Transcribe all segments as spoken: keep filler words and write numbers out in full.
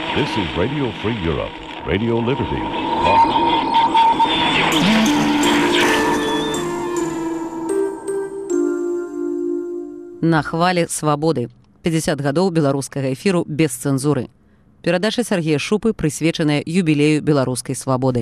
This is Radio Free Europe, Radio Liberty. На хвалі свабоды. пятьдесят гадоў беларускага эфіру без цэнзуры. Перадача Сергея Шупы прысвечаная юбілею беларускай свабоды.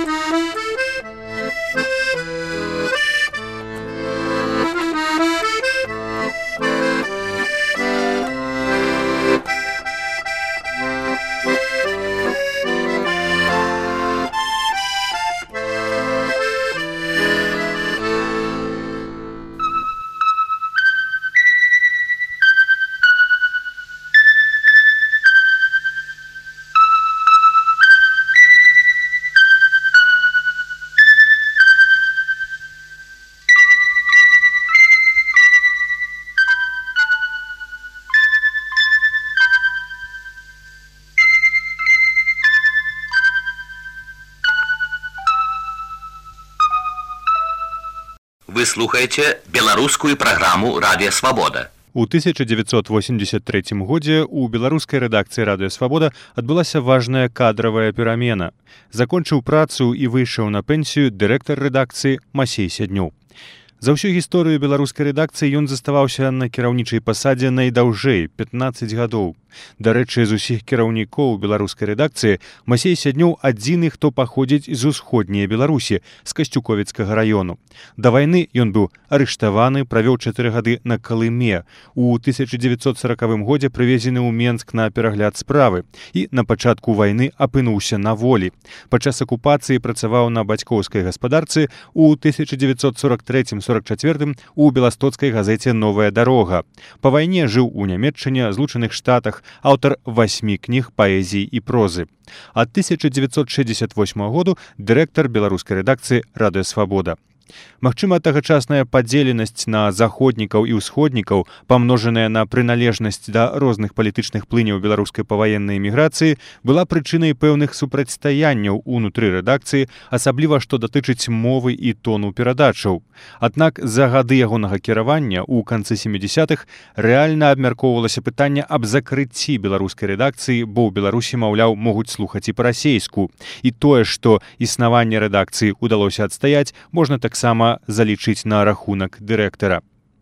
Вы слухаеце беларускую праграму «Радыё Свабода». У тысяча девятьсот восемьдесят третьем годзе у беларускай рэдакцыі «Радыё Свабода» адбылася важная кадравая перамена. Закончыў працу і выйшаў на пенсію дырэктар рэдакцыі Масей Сяднёў. За ўсю гісторыю беларускай рэдакцыі ён заставаўся на кіраўнічай пасадзе найдаўжэй пятнаццаць гадоў. Дарэчы, з усіх кіраўнікоў беларускай рэдакцыі Масей Сяднёў адзіны, хто паходзіць з усходняй Беларусі, з Касцюковіцкага раёну. Да вайны ён быў арыштаваны, правёў чатыры гады на Калыме. У тысяча девятьсот сорокавым годзе прывезены ў Менск на перагляд справы і на пачатку вайны апынуўся на волі. Падчас акупацыі працаваў на бацькоўскай гаспадарцы, у тысяча девятьсот сорок третьем сорок четвёртым у беластоцкай газеце «Новая дарога». Па вайне жыў у Нямецчыне, Злучаных Штатах, аўтар васьмі кніг паэзіі і прозы. Ад тысяча девятьсот шэсцьдзесят восьмага году дырэктар беларускай рэдакцыі «Радыё Свабода». Магчыма, тагачасная падзеленасць на заходнікаў і ўсходнікаў, памножаная на прыналежнасць да розных палітычных плыняў беларускай паваеннай эміграцыі, была прычынай пэўных супрацьстаянняў унутры рэдакцыі, асабліва што датычыць мовы і тону перадачаў. Аднак за гады ягонага кіравання ў канцы сямідзясятых рэальна абмяркоўвалася пытанне аб закрыцці беларускай рэдакцыі, бо ў Беларусі, маўляў, могуць слухаць і па-расейску. І тое, што існаванне рэдакцыі ўдалося адстаяць, можна так таксама залічыць на рахунак дырэктара.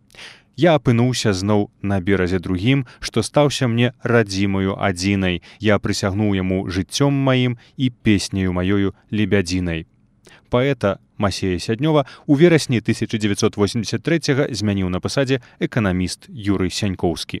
Я апынуўся зноў на беразе другім, што стаўся мне радзімаю адзінай. Я прысягнуў яму жыццём маім і песняю маёю лебядзінай. Паэта Масея Сяднёва у верасні тысяча девятьсот восемьдесят третьего змяніў на пасадзе эканаміст Юрый Сянькоўскі.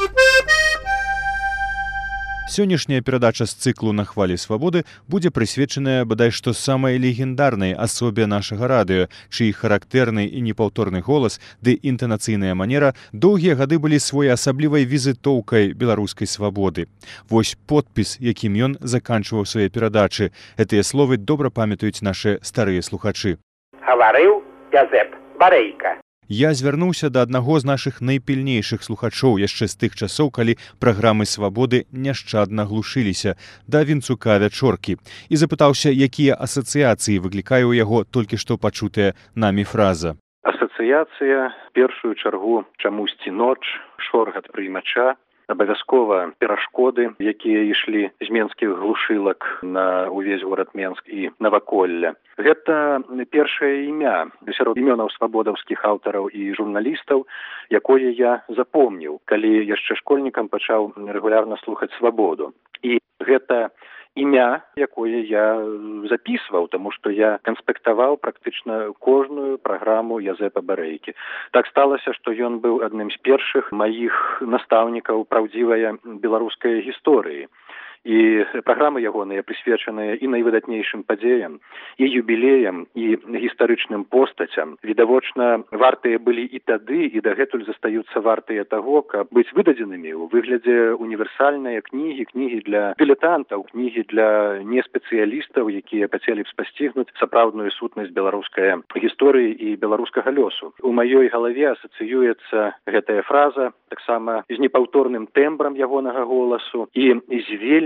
Сённяшняя перадача з цыклу «На хвалі свабоды» будзе прысвечаная бадай што самай легендарнай асобе нашага радыё, чый характэрны і непаўторны голас ды інтанацыйная манера доўгія гады былі своеасаблівай візітоўкай беларускай свабоды. Вось подпіс, якім ён заканчваў свае перадачы. Гэтыя словы добра памятаюць нашы старыя слухачы. Гаварыў Язэп Барэйка. Я звярнуўся да аднаго з нашых найпільнейшых слухачоў яшчэ з тых часоў, калі праграмы «Свабоды» няшчадна глушыліся, да Вінцука Вячоркі, і запытаўся, якія асацыяцыі выклікае ў яго толькі што пачутая намі фраза. Асацыяцыя, першую чаргу, чамусьці ноч, шоргат прыймача, абавязкова перашкоды, якія ішлі з менскіх глушылак на ўвесь горад Менск і наваколля. Гэта першае імя сярод імёнаў свабодаўскіх аўтараў і журналістаў, якое я запомніў, калі яшчэ школьнікам пачаў рэгулярна слухаць свабоду. І гэта імя, якое я запісваў, таму што я канспектаваў практычна кожную праграму Язэпа Барэйкі. Так сталася, што ён быў адным з першых маіх настаўнікаў праўдзівая беларускай гісторыі. І праграмы ягоныя прысвечаныя і найвыдатнейшым падзеям, і юбілеям, і гістарычным постацям. Відавочна, вартыя былі і тады, і дагэтуль застаюцца вартыя таго, каб быць выдадзенымі ў выглядзе універсальныя кнігі, кнігі для дылетантаў, кнігі для неспецыялістаў, якія хацелі б спасцігнуць сапраўдную сутнасць беларускай гісторыі і беларускага лёсу. У маёй галаве асацыюецца гэтая фраза таксама з непаўторным тэмбрам ягонага голасу і з вельмі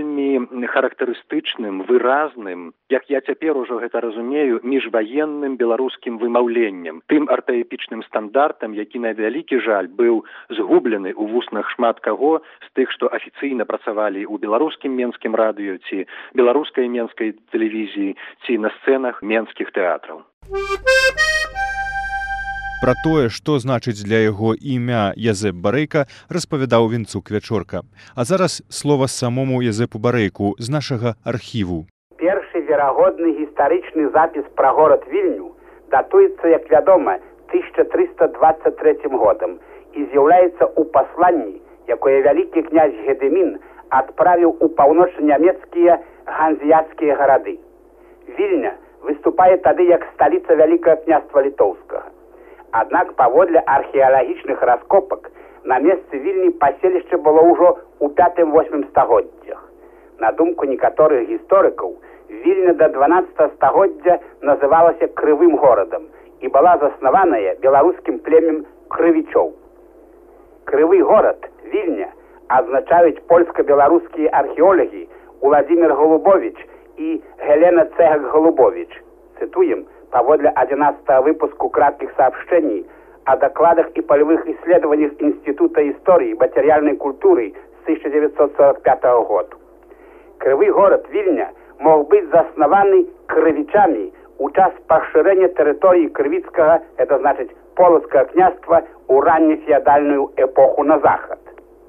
вельмі характарыстычным, выразным, як я цяпер ужо гэта разумею, міжваенным беларускім вымаўленнем, тым артаэпічным стандартам, які на вялікі жаль быў згублены ў вуснах шмат каго з тых, што афіцыйна працавалі ў беларускім менскім радыё ці беларускай менскай тэлевізіі ці на сцэнах менскіх тэатраў. Пра тое, што значыць для яго імя Язэп Барэйка, распавядаў Вінцук Вячорка. А зараз слова самому Язэпу Барэйку з нашага архіву. Першы верагодны гістарычны запіс пра горад Вільню датуецца, як вядома, тысяча трыста дваццаць трэцім годам і з'яўляецца ў пасланні, якое вялікі князь Гедэмін адправіў у паўночна-нямецкія ганзіяцкія гарады. Вільня выступае тады як сталіца Вялікага княства Літоўскага. Аднак паводле археалагічных раскопак на месцы Вільні паселішча было ўжо ў пятым-восьмым стагоддзях. На думку некаторых гісторыкаў, Вільня да дванаццатага стагоддзя называлася крывым горадам і была заснаваная беларускім племем крывічоў. Крывы горад Вільня азначаюць польска-беларускія археолагі Уладзімір Голубовіч і Гелена Цегак-Голубовіч. Цытуем паводле одиннадцатого выпуску кратких сообщений о докладах и полевых исследованиях Института истории и материальной культуры с тысяча девятьсот сорок пятого года. Крывы город Вільня мог быть заснованный крывичами у час поширения территории Крывицкого, это значит Полоцкого княства, у раннефеодальную эпоху на заход.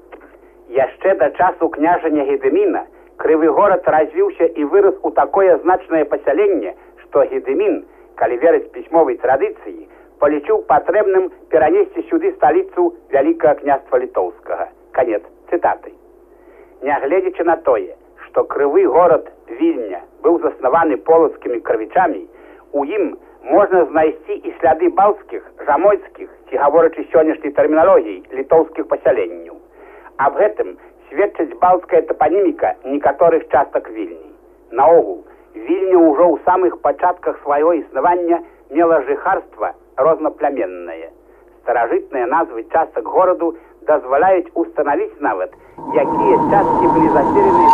Яшчэ до часу княжання Гедэміна Крывы город развіўся і вырос у такое значное пасяленне, што Гедэмін, калі верыць пісьмовай традыцыі, палічыў патрэбным перанесці сюды сталіцу Вялікага княства Літоўскага. Канец цытаты. Нягледзячы на тое, што крывы горад Вільня быў заснаваны полацкімі крывічамі, у ім можна знайсці і сляды балцкіх, жамойцкіх, ці гаворачы сённяшняй тэрміналогіяй, літоўскіх пасяленняў. Аб гэтым сведчыць балцкая тапаніміка некаторых частак Вільні. Наогул, Вільня ўжо ў самых пачатках свайго існавання мела жыхарства рознапляменнае. Старажытныя назвы частак гораду дазваляюць устанавіць нават, якія часткі былі заселены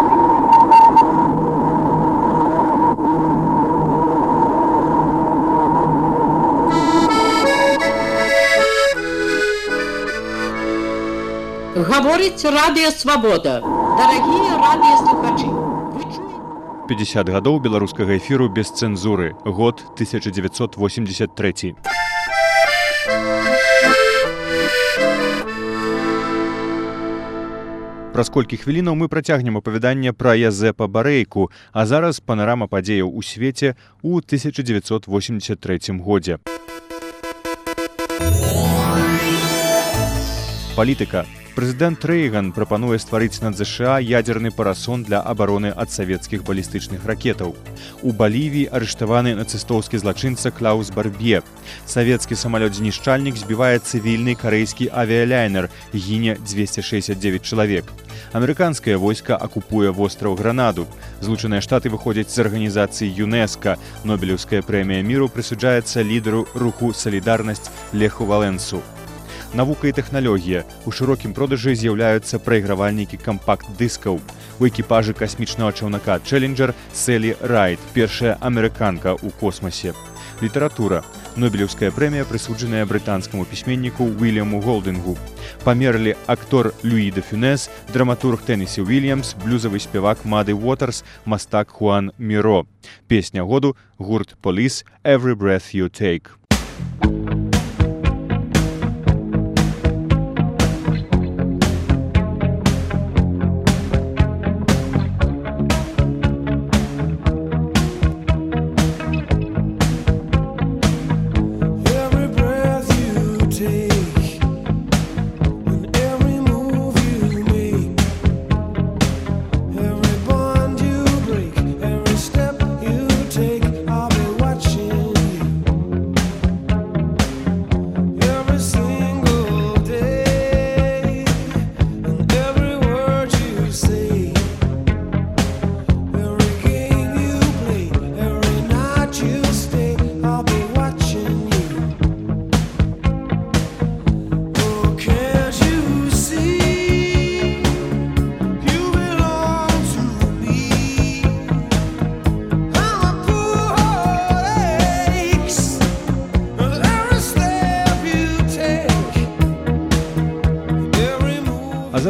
Гаворыць Радыё Свабода. Дарагія радыёслухачы, вы чуеце? пятьдесят гадоў беларускага эфіру без цэнзуры. Год тысяча девятьсот восемьдесят третий. Праз колькі хвілінаў мы працягнем апавяданне пра Язэпа Барэйку, а зараз панарама падзеяў у свеце ў тысяча девятьсот восемьдесят третьем годзе. Палітыка. Прэзідэнт Рэйган прапануе стварыць над ЗША ядзерны парасон для абароны ад савецкіх балістычных ракетаў. У Балівіі арыштаваны нацыстоўскі злачынца Клаус Барбье. Савецкі самалёт-знішчальнік збівае цывільны карэйскі авіялайнер, гіне дзвесце шэсцьдзесят дзевяць чалавек. Амерыканскае войска акупуе востраў Гранаду. Злучаныя Штаты выходзяць з арганізацыі ЮНЕСКО. Нобелеўская прэмія міру прысуджаецца лідару руху «Салідарнасць» Леху Валенсу. Навука і тэхналогія. У шырокім продажы з'яўляюцца прайгравальнікі кампакт-дыскаў. У экіпажы касмічнага чаўнака «Челленджер» Селі Райт, першая амерыканка ў космасе. Літаратура. Нобелеўская прэмія прысуджаная брытанскаму пісьменніку Уільяму Голдынгу. Памерлі актор Люі де Фюнес, драматург Теннесі Уільямс, блюзавы спевак Мады Уотерс, мастак Хуан Міро. Песня году – гурт Police «Every Breath You Take». Step you take, I'll be watching you.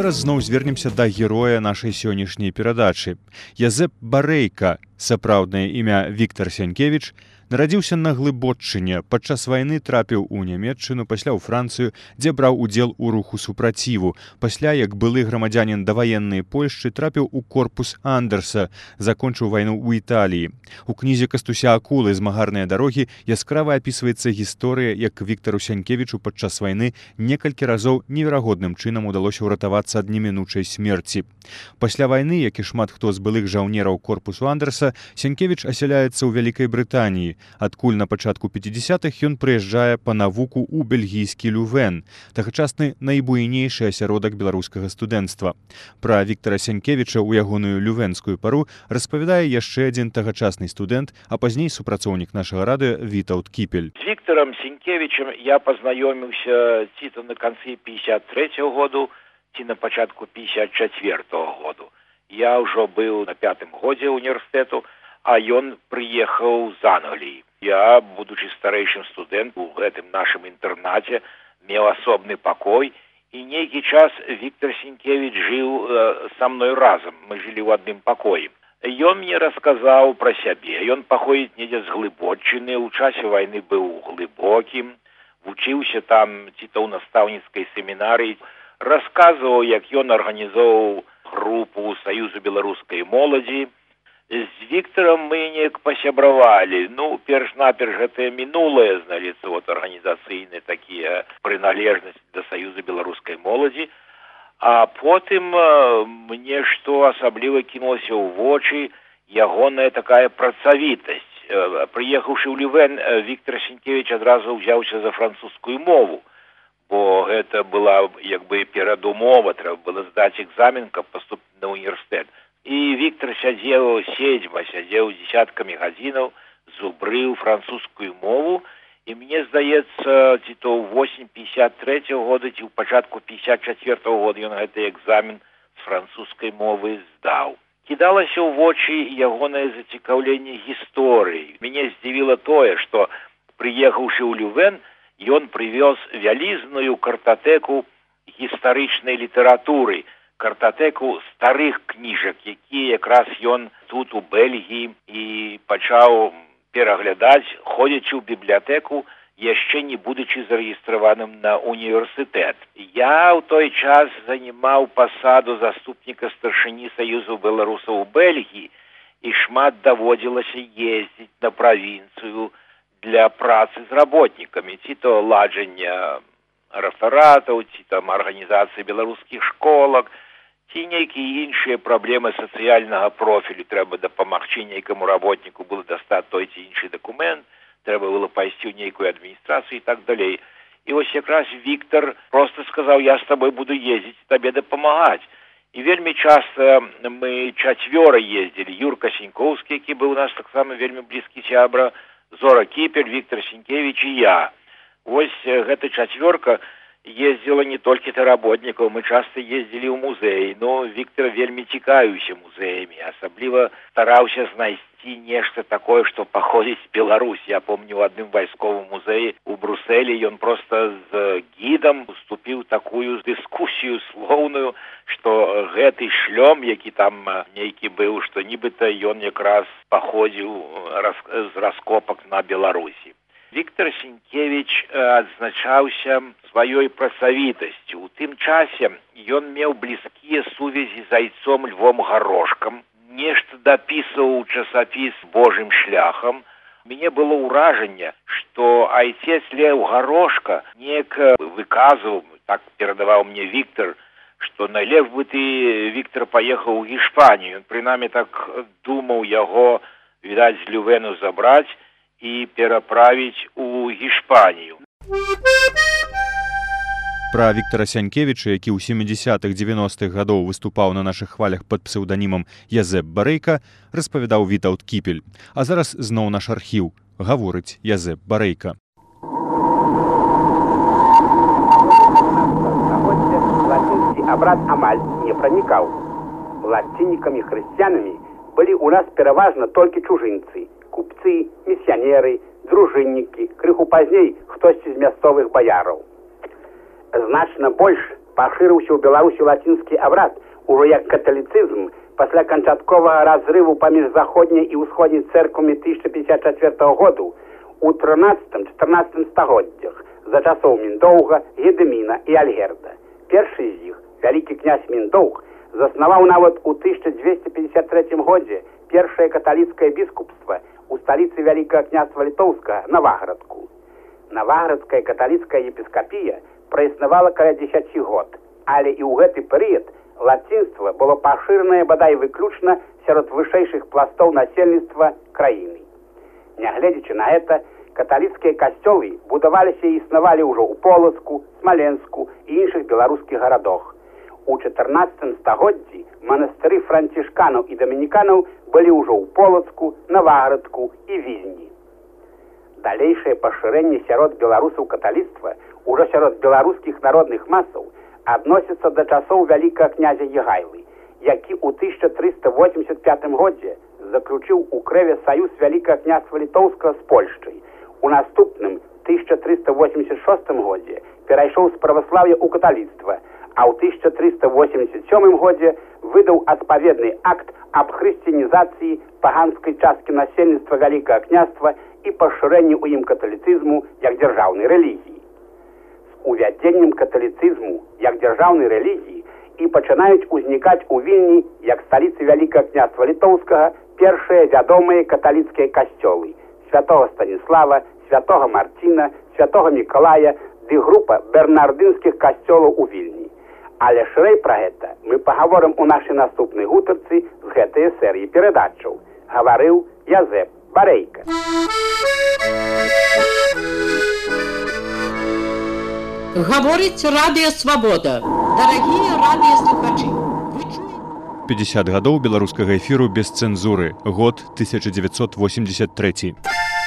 зараз зноў звернемся да героя нашай сённяшняй перадачы. Язэп Барэйка, сапраўднае імя Віктар Сянкевіч, нарадзіўся на Глыбоччыне, падчас вайны трапіў у Нямецчыну, пасля ў Францыю, дзе браў удзел у руху супраціву. Пасля, як былы грамадзянін даваеннай Польшчы, трапіў у корпус Андерса, закончыў вайну ў Італіі. У кнізе Кастуся Акулы «Змагарныя дарогі» яскрава апісваецца гісторыя, як Віктару Сянкевічу падчас вайны некалькі разоў неверагодным чынам удалося ўратавацца ад немінучай смерці. Пасля вайны, як і шмат хто з былых жаўнераў корпусу Андерса, Сянкевіч асяляецца ў Вялікай Брытаніі, адкуль на пачатку пяцідзясятых ён прыязджае па навуку ў бельгійскі Лювен, тагачасны найбуйнейшы асяродак беларускага студэнцтва. Пра Віктара Сянкевіча ў ягоную лювенскую пару распавядае яшчэ адзін тагачасны студэнт, а пазней супрацоўнік нашага радыё Вітаўт Кіпель. З Віктарам Сянкевічем я пазнаёміўся ці то на канцы пятьдесят третьего году, ці на пачатку пятьдесят четвёртого году. Я ўжо быў на пятым годзе універсітэту, а ён прыехаў з Англіі. Я, будучы старэйшым студэнт у гэтым нашым інтэрнаце, меў асобны пакой, і нейкі час Віктар Сянкевіч жыў э, са мной разам. Мы жылі ў адным пакоі. Ён мне расказаў пра сябе. Ён паходзіць недзе з Глыбоччыны, у часе вайны быў глыбокім, вучыўся там ці то ў настаўніцкай семінарыі, расказваў, як ён арганізоўваў групу Саюзу беларускай моладзі. З Віктарам мы неяк пасябравалі. Ну, перш-наперш гэтае мінулае, знаецца, вот арганізацыйныя такія прыналежнасці да Саюза беларускай моладзі. А потым мне што асабліва кінулася ў вочы ягоная такая працавітасць. Прыехаўшы ў Лювен, Віктар Сянкевіч адразу ўзяўся за французскую мову, бо гэта была як бы перадумова, трэба было здаць экзамен, каб паступіць на універсітэт. І Віктар сядзеў седзьма, сядзеў дзесяткамі гадзінаў, зубрыў французскую мову, і мне здаецца, ці то ў восень пятьдесят третьего года, ці ў пачатку пятьдесят четвёртого года ён гэты экзамен з французскай мовы здаў. Кідалася ў вочы ягонае зацікаўленне гісторыяй. Мяне здзівіла тое, што, прыехаўшы ў Лювен, ён прывёз вялізную картатэку гістарычнай літаратуры, картатэку старых кніжак, якія якраз ён тут у Бельгіі і пачаў пераглядаць, ходзячы ў бібліятэку, яшчэ не будучы зарэгістраваным на універсітэт. Я ў той час занімаў пасаду заступніка старшыні Саюзу беларусаў у Бельгіі, і шмат даводзілася ездзіць на правінцыю для працы з работнікамі, ці то ладжання рэфератаў, ці там арганізацыі беларускіх школак, ці нейкія іншыя праблемы сацыяльнага профілю. Трэба дапамагчы нейкаму работніку было дастаць той ці іншы дакумент, трэба было пайсці ў нейкую адміністрацыю і так далей. І вось якраз Віктар проста сказаў: я з табой буду ездзіць, табе дапамагаць. І вельмі часта мы чацвёра ездзілі. Юрка Сянькоўскі, які быў у нас таксама вельмі блізкі сябра, Зора Кіпель, Віктар Сянкевіч і я. Вось гэта чацвёрка ездзіла не толькі да работнікаў, мы часта ездзілі ў музеі. Но Віктар вельмі цікавіўся музеямі, асабліва стараўся знайсці нешта такое, што паходзіць з Беларусь. Я помню, у адным вайсковым музеі у Брусэлі ён проста з гідам уступіў такую дыскусію слоўную, што гэты шлём, які там нейкі быў, што нібыта ён якраз паходзіў з раскопак на Беларусі. Віктар Сянкевіч адзначаўся сваёй працавітасцю. У тым часе ён меў блізкія сувязі з айцом Львом Гарошкам, нешта дапісваў у часопіс «Божым шляхам». Мне было ўражанне, што айцец Лев Гарошка неяк выказваў, так перадаваў мне Віктар, што найлепш бы ты, Віктар, паехаў у Гішпанію. Ён прынамі так думаў яго, відаць, з Лювену забраць і пераправіць у Гішпанію. Пра Віктара Сянкевіча, які ў сямідзясятых дзевяностых гадоў выступаў на нашых хвалях пад псеўданімам Язэп Барэйка, распавядаў Вітаўт Кіпель. А зараз зноў наш архіў. Гаворыць Язэп Барэйка. Латинский образ амаль не проникал. Латинниками-христианами были у нас пераважна толькі чужынцы, купцы, місіянеры, дружыннікі, крыху пазней хтосьці з мясцовых баяраў. Значна больш пашырыўся ў Беларусі лацінскі абрад ужо як каталіцызм пасля канчатковага разрыву паміж заходняй і ўсходняй цэрквамі тысяча пятьдесят четвёртого году у трынаццатым-чатырнаццатым стагоддзях за часоў Міндоўга, Гедыміна і Альгерда. Першы з іх, вялікі князь Міндоўг, заснаваў нават у тысяча дзвесце пятьдесят третьем годзе першае каталіцкае біскупства у сталіцы Вялікага княства Літоўскага Наваградку. Наваградская каталіцкая епіскапія праіснавала каля дзесяці год, але і ў гэты перыяд лацінства было пашыранае бадай выключна сярод вышэйшых пластоў насельніцтва краіны. Нягледзячы на гэта, каталіцкія касцёлы будаваліся і існавалі ўжо ў Полацку, Смаленску і іншых беларускіх гарадах. У чатырнаццатым стагоддзі манастыры францішканаў і дамініканаў былі ўжо ў Полацку, Наваградку і Вільні. Далейшае пашырэнне сярод беларусаў каталіцтва ўжо сярод беларускіх народных масаў адносіцца да часоў вялікага князя Егайлы, які ў тысяча трыста восемьдесят пятым годзе заключыў у Крэве саюз Вялікага княства Літоўскага з Польшчай. У наступным тысяча трыста восемьдесят шостым годзе перайшоў з праваслаўя ў каталіцтва, а ў тысяча трыста восемьдесят сёмым годзе выдаў адпаведны акт аб хрысціянізацыі паганскай часткі насельніцтва Вялікага княства і пашырэнню ў ім каталіцызму як дзяржаўнай рэлігіі. З увядзеннем каталіцызму як дзяржаўнай рэлігіі і пачынаюць узнікаць у Вільні як сталіцы Вялікага княства Літоўскага першыя вядомыя каталіцкія касцёлы святого Станіслава, святого Марціна, святого Мікалая ды група бернардынскіх касцёлаў у Вільні. Але шырэй пра гэта мы пагаворым у нашай наступнай гутарцы з гэтай серыі перадачаў. Гаварыў Язэп Барейка. Гаворыць Радыё Свабода. Дарагія радыёслухачы, вы чуеце? пятьдесят гадоў беларускага эфіру без цэнзуры. Год тысяча девятьсот восемьдесят третий.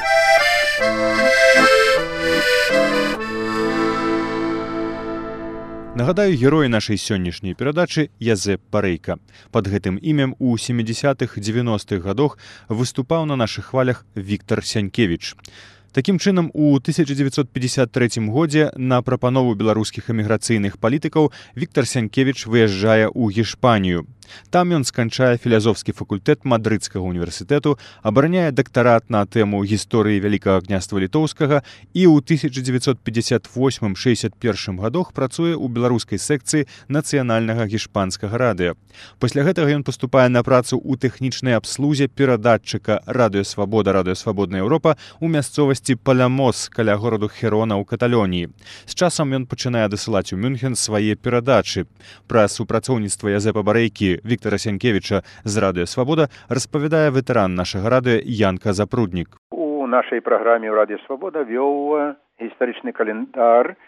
Нагадаю, герой нашай сённяшняй перадачы Язэп Барейка. Пад гэтым імем у сямідзесятых-дзевяностых гадах выступаў на нашых хвалях Віктар Сянькевіч. Такім чынам, у тысяча девятьсот пятьдесят третьем годзе на прапанову беларускіх эміграцыйных палітыкаў Віктар Сянькевіч выязджае ў Гішпанію. Там ён сканчае філазофскі факультэт Мадрыдскага універсітэту, абараняе дактарат на тэму гісторыі Вялікага княства Літоўскага і ў тысяча девятьсот пятьдесят восьмым — шэсцьдесят первым гадах працуе ў беларускай секцыі нацыянальнага гішпанскага радыё. Пасля гэтага ён паступае на працу ў тэхнічнай абслузе перадатчыка Радыё Свабода, Радыё Свабодная Еўропа ў мясцовасці Палямос каля гораду Херона ў Каталоніі. З часам ён пачынае дасылаць у Мюнхен свае перадачы. Пра супрацоўніцтва Язэпа Барейкі Віктара Сянькевіча з Радыё Свабода распавядае ветэран нашага радыё Янка Запруднік. У нашай праграме Радыё Свабода вёў гістарычны календар,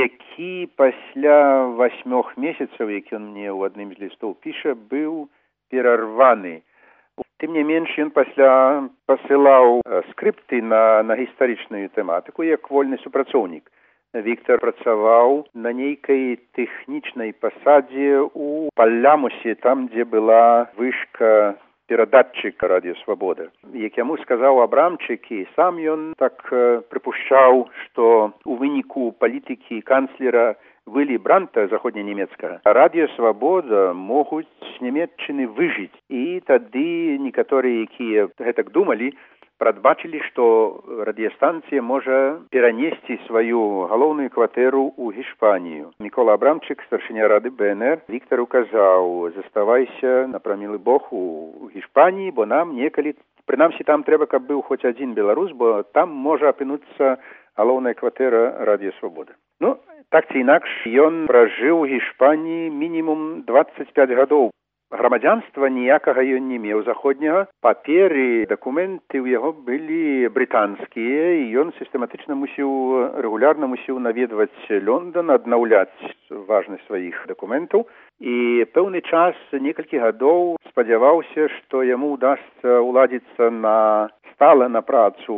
які пасля васьмёх месяцаў, які ён мне ў адным з лістоў піша, быў перарваны. Тым не менш, ён пасля пасылаў скрыпты на, на гістарычную тэматыку як вольны супрацоўнік. Віктар працаваў на нейкай тэхнічнай пасадзе ў Палямосе, там, дзе была вышка перадатчыка Радыё Свабода. Як яму сказаў Абрамчык, і сам ён так прыпушчаў, што ў выніку палітыкі канцлера Вілі Бранта, заходненемецкага, Радыё Свабода могуць з Нямецчыны выжыць. І тады некаторыя, якія гэтак думалі, прадбачылі, што радыёстанцыя можа перанесці сваю галоўную кватэру ў Гішпанію. Мікола Абрамчык, старшыня рады Бэ Эн Эр, Віктару казаў: заставайся на прамілы бог у Гішпаніі, бо нам некалі, прынамсі там трэба, каб быў хоць адзін беларус, бо там можа апынуцца галоўная кватэра Радыё Свабода. Ну, так ці інакш, ён пражыў у Гішпаніі мінімум дваццаць пяць гадоў. Грамадзянства ніякага ён не меў заходняга. Паперы, дакументы ў яго былі брытанскія, і ён сістэматычна мусіў, рэгулярна мусіў наведваць Лондон, аднаўляць важнасць сваіх дакументаў. І пэўны час, некалькі гадоў, спадзяваўся, што яму ўдасца ўладзіцца на стала на працу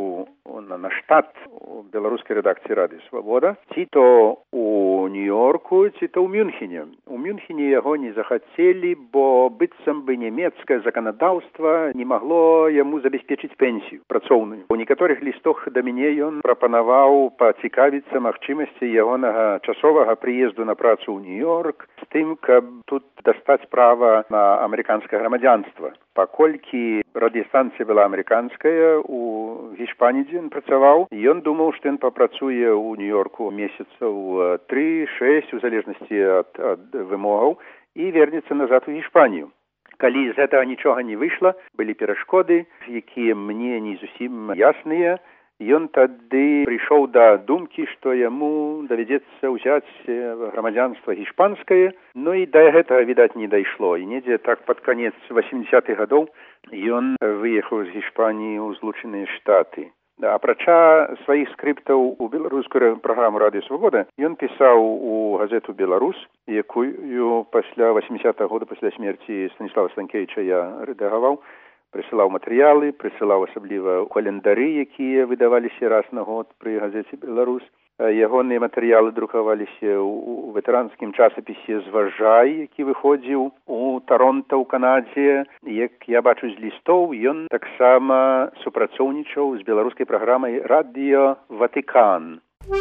на штат у беларускай рэдакцыі радыё Свабода, ці то у Нью-Йорку, ці то ў Мюнхене. У Мюнхене яго не захацелі, бо быццам бы нямецкае заканадаўства не магло яму забяспечыць пенсію працоўную. У некаторых лістах да мяне ён прапанаваў пацікавіцца магчымасці ягонага часовага прыезду на працу ў Нью-Йорк з тым, каб тут дастаць права на амерыканскае грамадзянства. Паколькі радыёстанцыя была амерыканская, у Гішпаніі, дзе ён працаваў, ён думаў, што ён папрацуе ў Нью-Йорку месяцаў тры-шэсць, у залежнасці ад, ад вымогаў, і вернецца назад у Гішпанію. Калі з гэтага нічога не выйшла, былі перашкоды, якія мне не зусім ясныя, ён тады прыйшоў да думкі, што яму давядзецца ўзяць грамадзянства гішпанскае, ну і да гэтага, відаць, не дайшло. І недзе так пад канец васемдзесятых гадоў ён выехаў з Гішпаніі ў Злучаныя Штаты. Апрача сваіх скрыптаў у беларускую праграму «Радыё Свабода», ён пісаў у газету «Беларус», якую пасля васемдзесятага года, пасля смерці Станіслава Станкевіча, я рэдагаваў, прысылаў матэрыялы, прысылаў асабліва календары, якія выдаваліся раз на год пры газеце «Беларус». Ягоныя матэрыялы друкаваліся ў ветэранскім часапісе «Зважай», які выходзіў у Таронта, ў Канадзе. Як я бачу з лістоў, ён таксама супрацоўнічаў з беларускай праграмай «Радыё Ватыкан».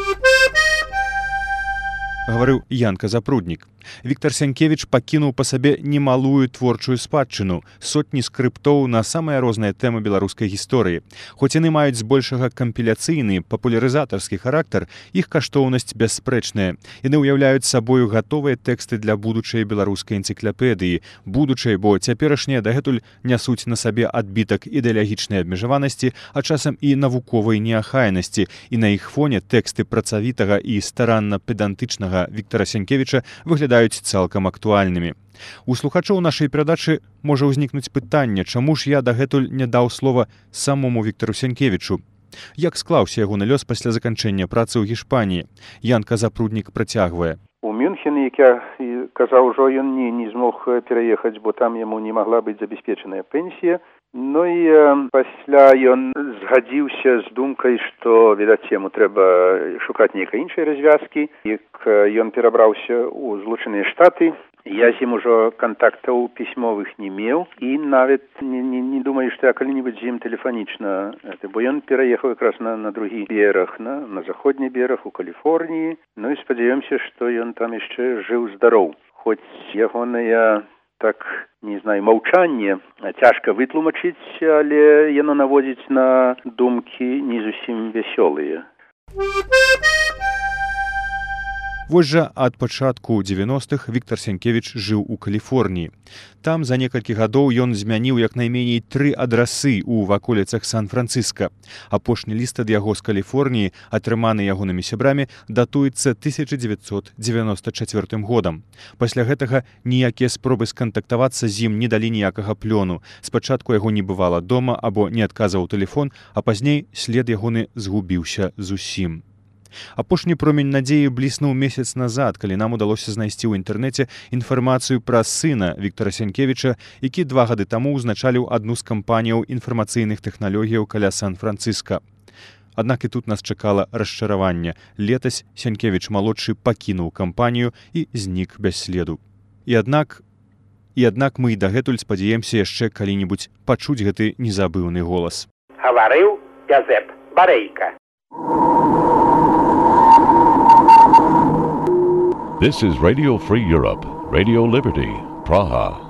Гаварыў Янка Запруднік. Віктор Сянкевіч пакінуў па сабе немалую творчую спадчыну, сотні скрыптоў на самыя розныя тэмы беларускай гісторыі. Хоць яны маюць збольшага кампіляцыйны, папулярызатарскі характар, іх каштоўнасць бясспрэчная. Яны ўяўляюць сабою гатовыя тэксты для будучай беларускай энцыклапедыі, будучай, бо цяперашнія дагэтуль нясуць на сабе адбітак ідэалагічнай абмежаванасці, а часам і навуковай неахайнасці, і на іх фоне тэксты працавітага і старанна-педантычнага Віктора Сянкевіча выглядаюць цалкам актуальнымі. У слухачоў нашай перадачы можа ўзнікнуць пытанне, чаму ж я дагэтуль не даў слова самому Віктору Сянкевічу. Як склаўся ягоны лёс пасля заканчэння працы ў Гішпаніі? Янка Запруднік працягвае. У Мюнхене, як я казаў, ужо ён не, не змог пераехаць, бо там яму не магла быць забяспечаная пенсія. Ну і э, пасля ён згадзіўся з думкай, што, відаць, яму трэба шукаць нейкай іншай развязкі. Як ён перабраўся ў Злучаныя Штаты, я з ім ужо кантактаў пісьмовых не меў і нават не, не, не думаю, што я калі-небудзь з ім тэлефанічна. Бо ён пераехаў якраз на, на другі бераг, на, на заходні бераг у Каліфорніі. Ну і спадзяёмся, што ён там яшчэ жыў-здароў. Хоць ягоная, так, не знаю, маўчанне цяжка вытлумачыць, але яно наводзіць на думкі не зусім вясёлыя. Вось жа ад пачатку дзевяностых Віктор Сянкевіч жыў у Каліфорніі. Там за некалькі гадоў ён змяніў як найменей тры адрасы ў ваколіцах Сан-Францыска. Апошні ліст ад яго з Каліфорніі, атрыманы ягонымі сябрамі, датуецца тысяча дзевяцьсот дзевяноста чацвёртым годам. Пасля гэтага ніякія спробы скантактавацца з ім не далі ніякага плёну. Спачатку яго не бывала дома або не адказваў тэлефон, а пазней след ягоны згубіўся зусім. Апошні промень надзеі бліснуў месяц назад, калі нам удалося знайсці ў інтэрнэце інфармацыю пра сына Віктора Сянкевіча, які два гады таму ўзначаліў адну з кампаніяў інфармацыйных тэхналогіяў каля Сан-Францыска. Аднак і тут нас чакала расчараванне. Летась Сянкевіч-малодшы пакінуў кампанію і знік без следу. І аднак, і аднак мы і дагэтуль спадзяемся яшчэ калі-небудзь пачуць гэты незабыўны голас. Гаварыў Язэп Барэйка. This is Radio Free Europe, Radio Liberty, Praha.